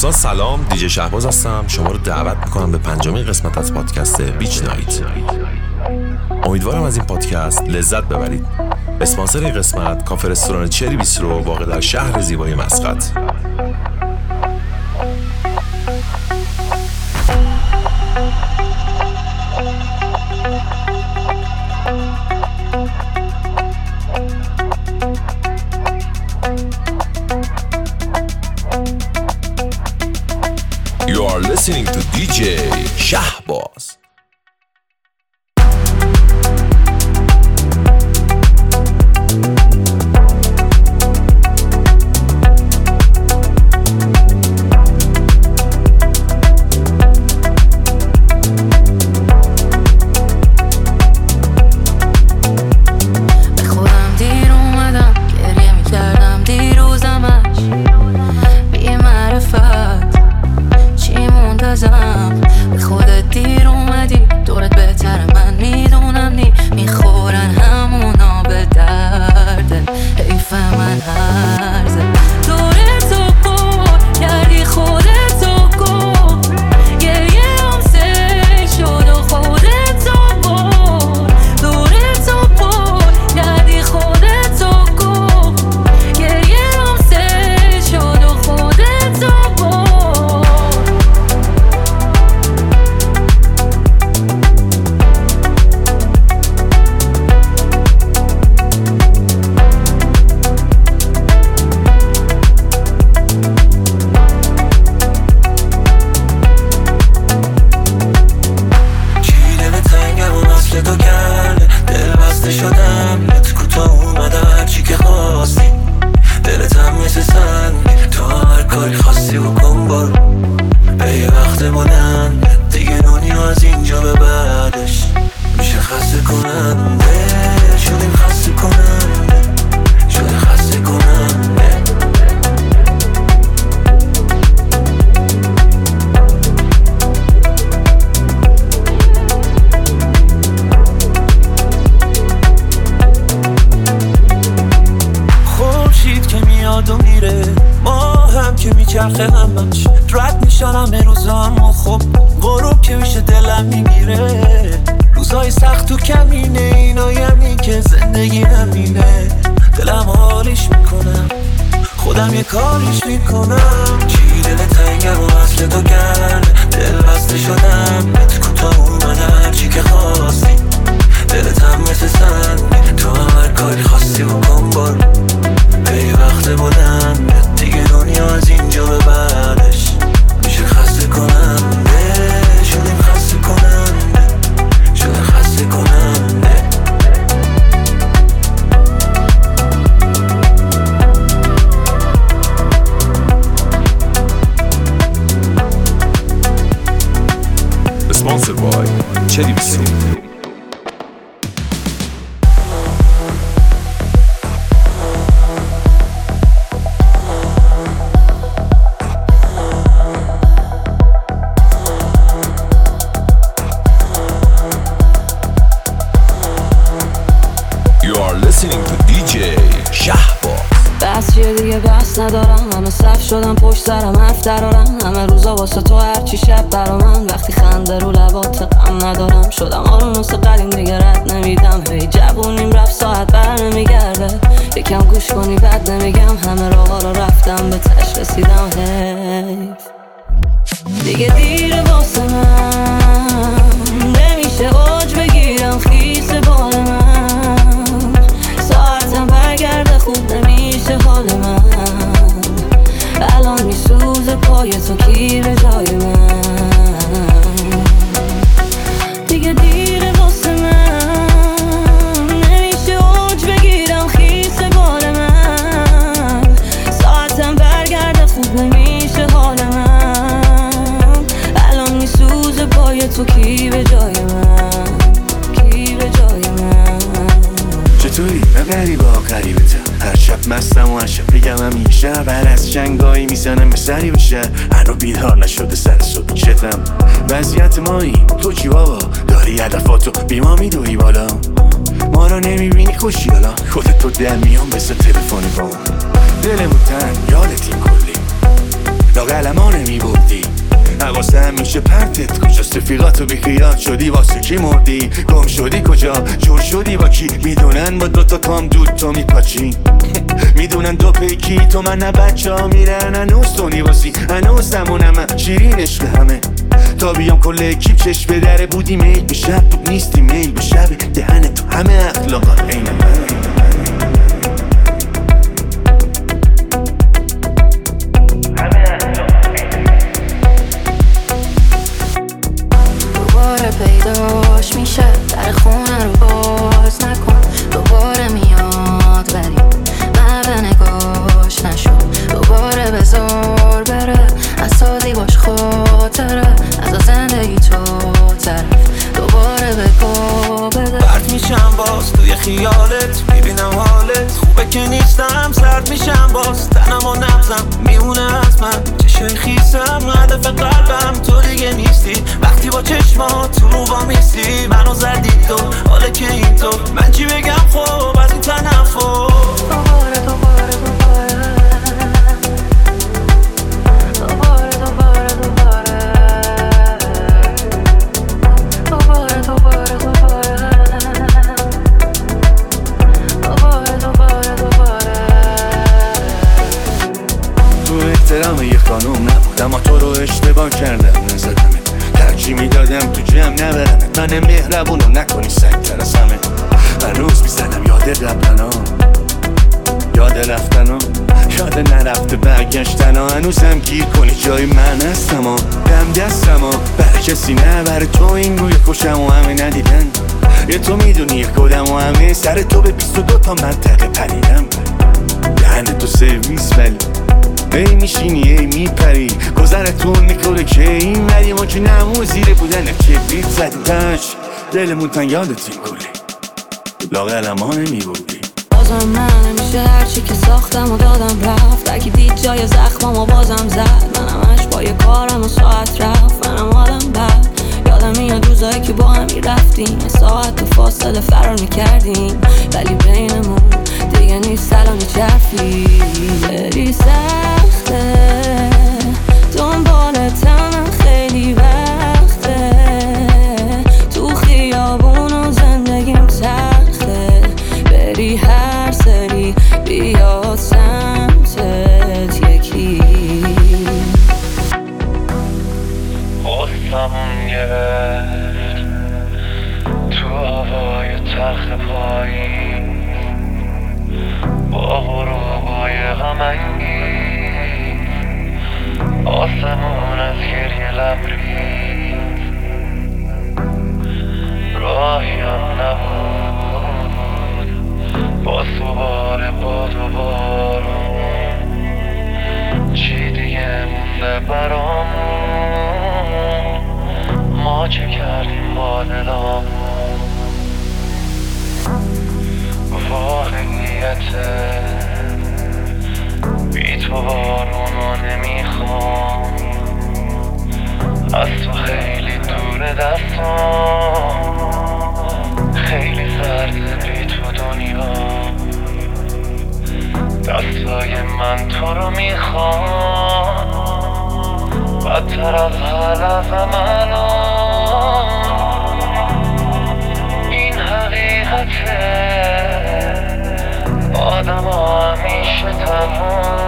دوستان سلام، دیجی شهباز هستم. شما رو دعوت میکنم به 5مین قسمت از پادکست بیچ نایت. امیدوارم از این پادکست لذت ببرید. اسپانسر این قسمت کافه رستوران چری بیسترو واقع در شهر زیبای مسقط. You are listening to DJ Shahbaz. رد میشن همه روزامو، خب غروب که میشه دلم میگیره. روزای سخت تو کمینه، اینایمی که زندگی همینه. دلم حالیش میکنم، خودم یه کاریش میکنم. چی دل تنگم و وصل تو کرد، دل بسته شدم بهت کوتاه اومده. هرچی که خواستی دلت هم مثل سنگ، تو هم هر کاری خواستی بکن برو. به وقت بلند دیگه دنیا از اینجا به بعدش میشه خسته کننده. شدیم خسته کننده، شده خسته کننده. Sponsored by Cherry Bistro. Listening to DJ Shahbaz. بس چیه دیگه بس ندارم، همه صف شدم پشت سرم حرف درارم. همه روزا واسه تو هرچی شب برا من، وقتی خنده رو لبات غم ندارم. شدم آروم واسه قدیم دیگه رد نمیدم. هی جوونیم رفت ساعت بر نمیگرده، یکم گوش کنی بد نمیگم. همه راها رو رفتم به تش رسیدم. حیف دیگه دیره واسه من، نمیشه اوج بگیرم خیس بال من. ساعتم برگرده خوب نمیشه حال من. الان میسوزه پای تو کی به جای من. دیگه دیره واسه من، نمیشه اوج بگیرم خیس بال من. ساعتم برگرده خوب نمیشه حال من. الان میسوزه پای تو کی به جای من، کی به جای من. چطوری؟ من غریبه ها غریبتم. هر شب مستم و هر شب بگم همیشه. بر از جنگایی میزنم به سری بشه. هر رو بیدار نشده سر صبح شتم. وضعیت مایی تو چی بابا؟ داری هدفاتو بی ما میدوی بالا. ما رو نمیبینی خوشیالا، خودت تو در میان بسه تلفن با دلمون تن یادتیم کلی. لاقلما نمیبردی حواسه همیشه پرتت کجاست رفیقاتو بیخیال شدی واسه کی مردی گم شدی کجا جور شدی با کی میدونن با دوتا کام دود تو میپاچی میدونن دو پیکی تو من نه بچه ها میرن هنوز تو نیواسی هنوز زمونم شیرین عشق همه تا بیام کل اکیب چشم به دره بودی میل به شب بود نیستی میل به شب دهن تو همه اخلاقات عین من پیداش میشه در خونه رو باز نکن دوباره میاد ولی من به نگاش نشد دوباره بذار بره از سازی باش خاطره از زندگی تو طرف دوباره بگو بده برد میشم باز توی خیالت میبینم حالت خوبه که نیستم سرد میشم باز تنم و نبزم میونه از من چشای خیسم هدف قلبم تو دیگه نیستی وقتی با چشمات تو رو با میستی منو زدی تو حاله که این تو من چی بگم خب از این تنفر احترام یه خانوم نبود اما تو رو اشتباه کردم نزدمه ترجیح میدادم تو جمع نبرمت من مهربونو نکنی سگ ترسمه هنوز میزنم یاد قبلنا یاد رفتنا یاد نرفته برگشتنا هنوزم گیر کنی جای من هستم دم دستم برای کسی نه برای تو این روی خوشم و همه ندیدن یه تو میدونی کدم و همه سر تو به 22 تا منطقه پریدم دهن تو سرویس ولی ای میشینی ای میپری گذرتون میکنه که این مری ما که نمو زیره بودن کبریت زدیدش دلمون تن یادتیم کلی لاغلما نمیبودی بازم من نمیشه هرچی که ساختم و دادم رفت اگه دید جای زخمم و بازم زد منم همش با یه کارم و ساعت رفت منم حالم بد یادم میاد روزایی که با هم میرفتیم ساعت تو فاصله فرار میکردیم ولی بینمون دیگه نیست سلام چرفی بری سخته دنبالتم خیلی وقته تو خیابون و زندگیم تخته بری هر سری بیاد سمتت یکی خواستمون گرفت تو هوای تخت پایین با غروبای غم‌انگیز آسمون از گریه لبریز راهیم نبود با سوار باد و بارون چی دیگه مونده برامون ما چه کردیم با دلامون واقعیته بی تو بارونو نمیخوام از تو خیلی دور دستام خیلی سرده بی تو دنیا دستای من تو رو میخوام بدتر از حلقم الان این حقیقته آدم ها همیشه تنها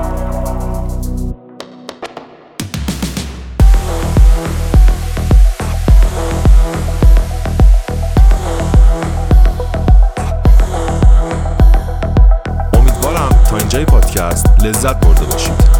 امیدوارم تا اینجای پادکست لذت برده باشید.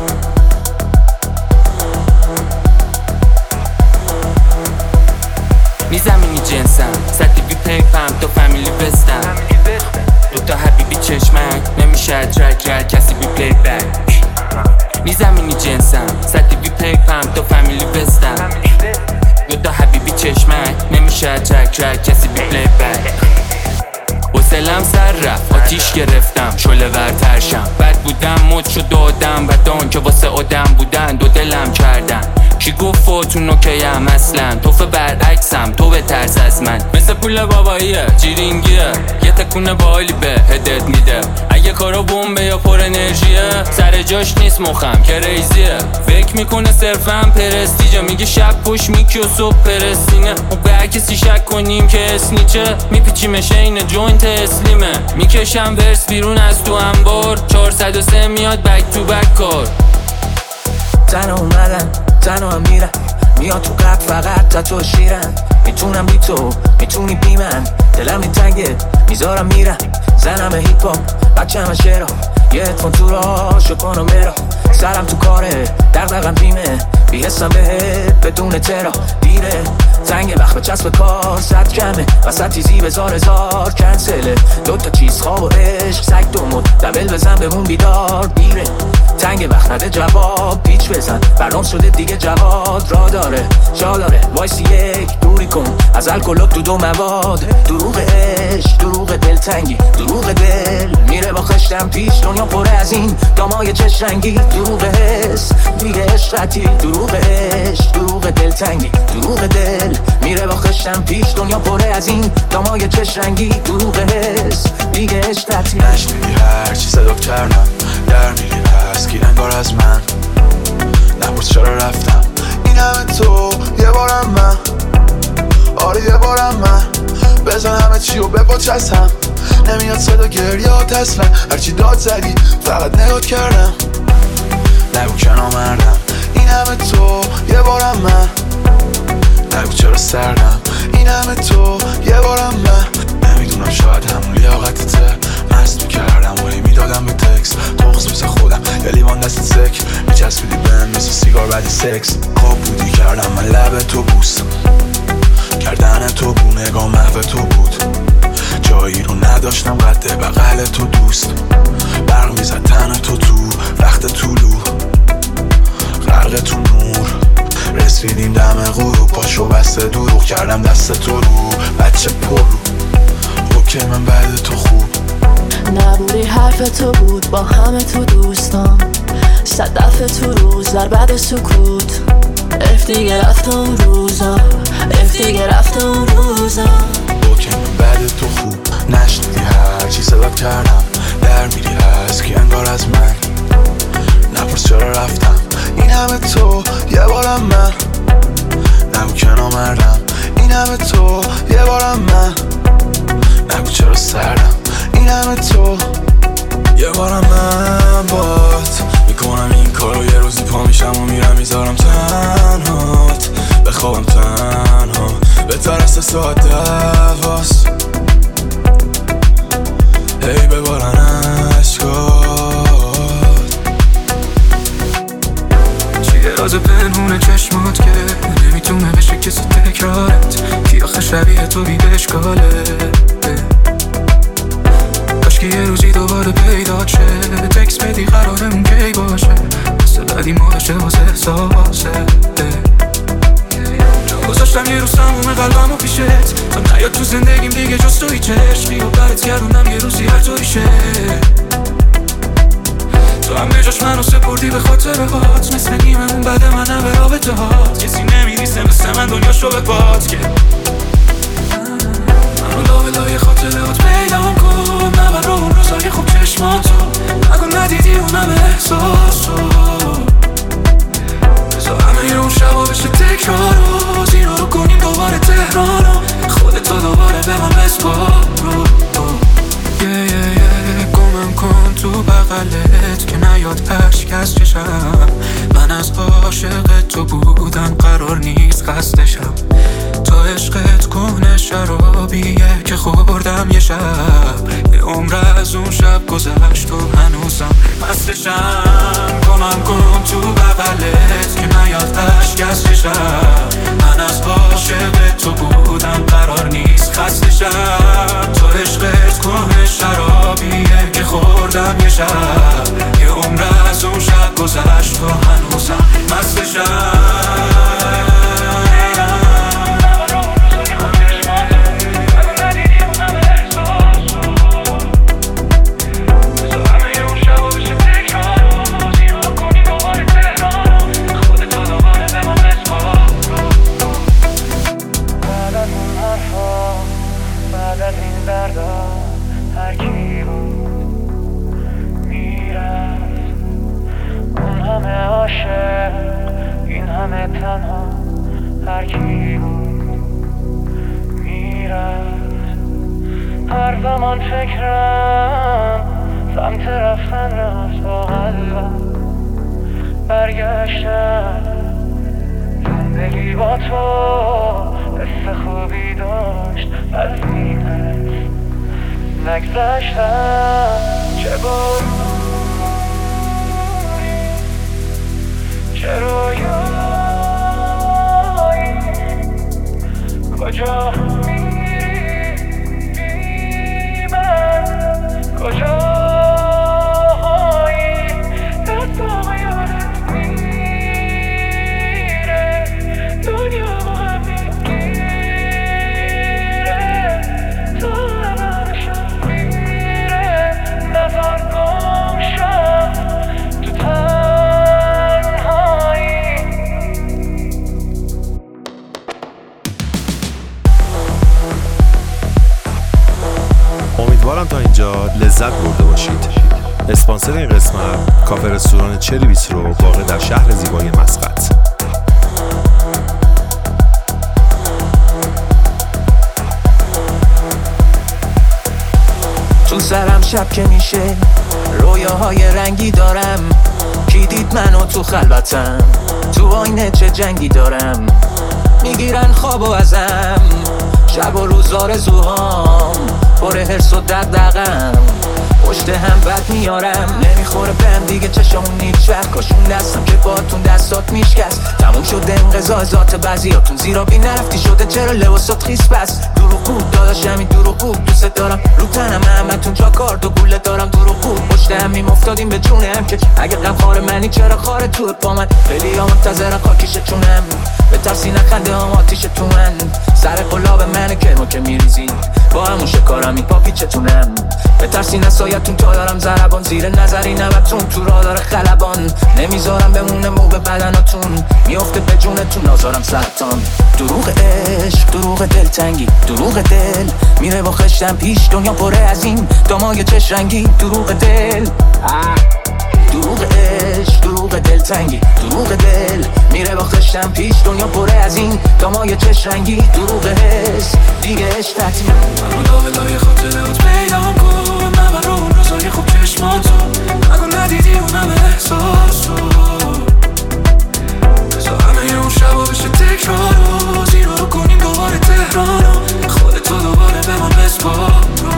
میزمینی جنسم سطحی بی پیپم تو فامیلی بستم دوتا حبیبی چشمک نمیشه اترک کرد کسی بی پلی بک میزمینی جنسم سطحی بی پیپم تو فامیلی بستم دوتا حبیبی چشمک نمیشه اترک کرد کسی بی پلی بک حوصله‌ام سر رفت آتیش گرفتم شعله ورتر شم بد بودم مد شد دادم بدان که واسه آدم بودن دو دلم کردن کی گفت فوتون نوکیم اصلا توفه برعکسم تو به ترس از من مثل پول باباییه جیرینگیه یه تکونه بالی به هدت میده اگه کارا بمبه یا پر انرژیه سر جاش نیست مخم که ریزیه فکر میکنه صرفم پرستیجه میگه شب پشت میکی و صبح پرستینه و به هر کسی شک کنیم که اسنیچه میپیچیمش این جوینت اسلیمه میکشم ورس بیرون از تو انبار 403 میاد بک تو بک کار تنها اومدن تنها هم میرن میاد تو قد فقط تا تو شیرن میتونم بی تو میتونی بی من دلم این تنگه میذارم میرم زنم هیپ هاپ بچه همه شعرها یه اتفون تو را شکن و مرا سرم تو کاره دقدقم بیمه بیحسم بهت بدون ترا دیره تنگه وقت به چسب کار صد کمه وسط تیزی بزار هزار کنسله دوتا چیز خواب و عشق سگ دومون دبل بزن بمون بیدار دیره تنگه وقت نده جواب پیچ بزن برنام شده دیگه جواد را داره جا داره وایسی یک دوری کن از الکلوب تو دو مواد دروغ عشق دروغ دلتنگی دروغ دل میره با خشتم پیش دنیا پره از این دامای چش رنگی دروغ حس دیگه عشقتی دروغ عشق دروغ دلتنگی دروغ دل میره با خشتم پیش دنیا پره از این دامای چش رنگی دروغ حس دیگه عشقتی نشنیدی هر چی صدا کردم در میری پس کی انگار از من نپرس چرا رفتم این همه تو یه بارم من آره یه بارم من بزن همه چی و بپاچستم نمیاد صدا گریات اصلا هرچی داد زدی فقط نگاه کردم نگو که نامردم این همه تو یه بارم من نگو چرا سردم این همه تو یه بارم من نمیدونم شاید همون لیاقتته مست میکردم ولی میدادم به تکس تخص مثل خودم یه لیوان دست سک میچسبیدی بهم مثل سیگار بعدی سکس خواب بودی کردم من لب تو بوست کردن تو بو نگاه محو تو بود جایی رو نداشتم قد بغل تو دوست برق میزد تن تو وقت طولو غرق تو نور رسیدیم دم غروب پاشو بسته دروغ کردم دست تو رو بچه پر رو اوکی من بعد تو خوب نبودی حرف تو بود با همه تو دوستان صدف تو روز در بعد سکوت اف دیگه رفت اون روزا اف دیگه رفت اون روزا اوکی من بعد تو خوب نشنیدی هر چی صدا کردم در میری هست کی انگار از من نپرس چرا رفتم این همه تو یه بارم من نگو که نامردم این همه تو یه بارم من نگو چرا سردم این همه تو یه بارم من بات میکنم این کارو یه روزی پا میشم و میرم میذارم تنهات بخوابم تنها بهتر از 3 ساعت دواست هی ببارن عشقات چیه راز پنهون چشمات که نمیتونه بشه کسی تکرارت کی آخه شبیه تو بی بشکاله کاشکی یه روزی دوباره پیدا شه تکس بدی قرارمون کی باشه مثل بعدی ماهشه واسه احساسه گذاشتم یه روز تموم قلبمو پیشت تا نیاد تو زندگیم دیگه جز توی چشمی و برات گردوندم یه روزی هر طوری شه تو هم به جاش منو سپردی به خاطر هات مثل نیممون بعد منم به رابطه هات کسی نمیریسه مثل من دنیاشو به پات که منو لابلای خاطره هات پیدام کن نبر رو اون روزای خوب چشماتو نگو ندیدی اونم احساسو بذار همه اون شبا بشه تکرارو زیرا رو کنیم دوباره تهرانو خودتو دوباره به من بسپارو گمم کن تو بغلت که نیاد اشک از چشم من از عاشق تو بودم قرار نیست خستشم تو عشقت کهنه شرابیه که خوردم یه شب یه عمر از اون شب گذشت و هنوزم مستشم گمم کن تو بغلت که نیاد اشک از چشم من از عاشق تو بودم قرار نیست خستشم تو عشقت کهنه شرابیه که خوردم یه شب یه عمر از اون شب گذشت و هنوزم مستشم تنها هر کی میرفت. هر زمان فکرم سمت رفتن رفت با قلبم برگشتم. زندگی با تو حس خوبی داشت از این حس نگذشتم. چه باری چه رویایی کجا میری بی من کجایی دستام یادت میره دنیا با هم میگیره تو همشم میره نظر گم شم تو تنهایی. امیدوارم تا اینجا لذت برده باشید. اسپانسر این قسمت کافه رستوران چری بیسترو واقع در شهر زیبای مسقط. تو سرم شب که میشه رویاهای رنگی دارم. کی دید منو تو خلوتم تو آینه چه جنگی دارم. میگیرن خوابو ازم شب و روز آرزوهام پر حرص و دغدغه‌ام. پشت هم بد میارم نمیخوره بهم دیگه چشمون هیچ وقت. کاشون دستم که باتون دستات میشکست. تموم شده انقضا ذات بعضیاتون زیرا بی نرفتی شده چرا لباسات خیس بس. دروغ بود داداشم این دروغ بود دوست دارم رو تنم همتون جا کارد و گوله دارم. دروغ بود پشت هم میمفتادیم به جونم که اگه غم خار منی چرا خاره تو پا من. خیلی ها منتظرن خاکیش چونم به ترسی نخنده هم آتیش تو من. سر قلاب منه کرمو که میریزین با همون شکارم این پا پیچتونم. به ترسی نسایتون تا دارم زربان زیر نظری نبتون تو را داره خلبان. نمیذارم بمونه مو به بدناتون میفته به جونتون نازارم سرطان. دروغ عشق دروغ دلتنگی دروغ دل میره با خشتم پیش دنیا پره از این دامای چش رنگی. دروغ دل دروغ عشق دروغ دلتنگی دروغ دل میره با خشتم پیش دنیا پره از این دامای چش رنگی. دروغ حس دیگه عشق تعطیل. منو لاولای خاطرات پیدام کن من برا اون روزای خوب چشماتو نگو ندیدی اونم احساسو. بذار همه اون شبا بشه تکرار و زیرو رو کنیم دوباره تهرانو خودتو دوباره به من بسپار.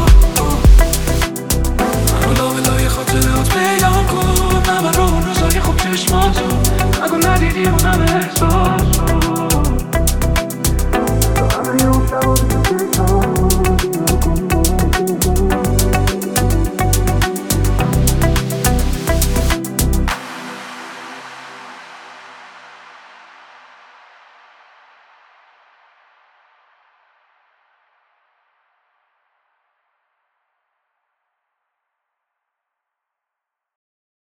منو لاولای خاطرات پیدام کن من برا اون روزای خوب چشماتو نگو ندیدی اونم احساسو.